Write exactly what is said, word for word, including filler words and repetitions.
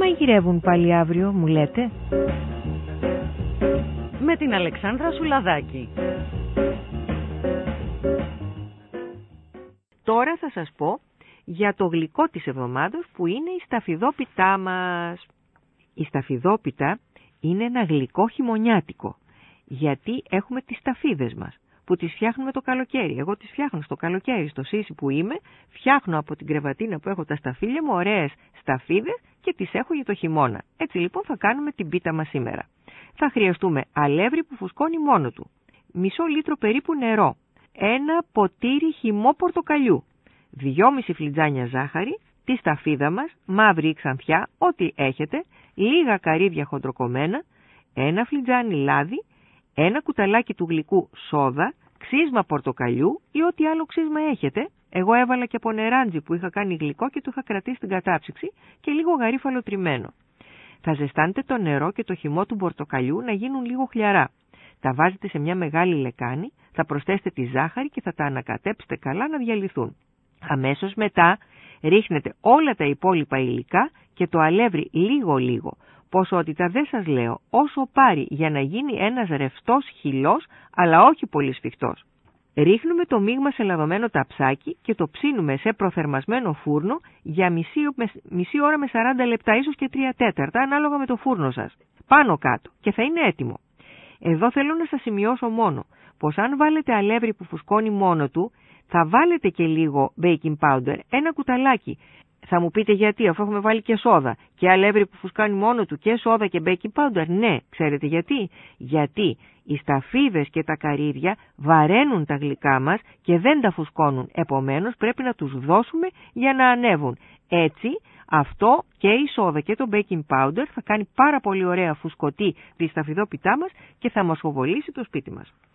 μαγειρεύουν πάλι αύριο, μου λέτε? Με την Αλεξάνδρα Σουλαδάκη. Τώρα θα σας πω για το γλυκό της εβδομάδος που είναι η σταφιδόπιτά μας. Η σταφιδόπιτα είναι ένα γλυκό χειμωνιάτικο, γιατί έχουμε τις σταφίδες μας που τις φτιάχνουμε το καλοκαίρι. Εγώ τις φτιάχνω στο καλοκαίρι, στο Σύσι που είμαι, φτιάχνω από την κρεβατίνα που έχω τα σταφύλια μου ωραίες σταφίδες και τις έχω για το χειμώνα. Έτσι λοιπόν θα κάνουμε την πίτα μας σήμερα. Θα χρειαστούμε αλεύρι που φουσκώνει μόνο του, μισό λίτρο περίπου νερό, ένα ποτήρι χυμό πορτοκαλιού, δυόμιση φλιτζάνια ζάχαρη, τη σταφίδα μας, μαύρη ή ξανθιά, ό,τι έχετε, λίγα καρύδια χοντροκομμένα, ένα φλιτζάνι λάδι, ένα κουταλάκι του γλυκού σόδα, ξύσμα πορτοκαλιού ή ό,τι άλλο ξύσμα έχετε. Εγώ έβαλα και από νεράντζι που είχα κάνει γλυκό και το είχα κρατήσει στην κατάψυξη και λίγο γαρίφαλο τριμμένο. Θα ζεστάνετε το νερό και το χυμό του πορτοκαλιού να γίνουν λίγο χλιαρά. Τα βάζετε σε μια μεγάλη λεκάνη, θα προσθέσετε τη ζάχαρη και θα τα ανακατέψετε καλά να διαλυθούν. Αμέσως μετά ρίχνετε όλα τα υπόλοιπα υλικά και το αλεύρι λίγο-λίγο. Ποσότητα δεν σας λέω, όσο πάρει για να γίνει ένας ρευστός χυλός, αλλά όχι πολύ σφιχτός. Ρίχνουμε το μείγμα σε λαδωμένο ταψάκι και το ψήνουμε σε προθερμασμένο φούρνο για μισή, μισή ώρα με σαράντα λεπτά, ίσως και τρία τέταρτα, ανάλογα με το φούρνο σας. Πάνω κάτω και θα είναι έτοιμο. Εδώ θέλω να σας σημειώσω μόνο πως αν βάλετε αλεύρι που φουσκώνει μόνο του, θα βάλετε και λίγο baking powder, ένα κουταλάκι. Θα μου πείτε γιατί, αφού έχουμε βάλει και σόδα και αλεύρι που φουσκάνει μόνο του και σόδα και baking powder. Ναι, ξέρετε γιατί? Γιατί οι σταφίδες και τα καρύδια βαραίνουν τα γλυκά μας και δεν τα φουσκώνουν. Επομένως πρέπει να τους δώσουμε για να ανέβουν. Έτσι αυτό και η σόδα και το baking powder θα κάνει πάρα πολύ ωραία φουσκωτή τη σταφιδόπιτά μας και θα μας φοβολήσει το σπίτι μας.